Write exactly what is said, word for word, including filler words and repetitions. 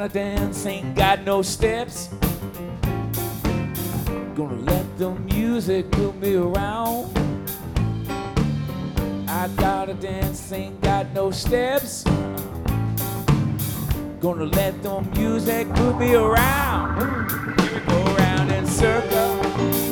gotta dance, ain't got no steps. Gonna let the music move me around. I gotta dance, ain't got no steps. Gonna let the music move me around. Here we go round in circles.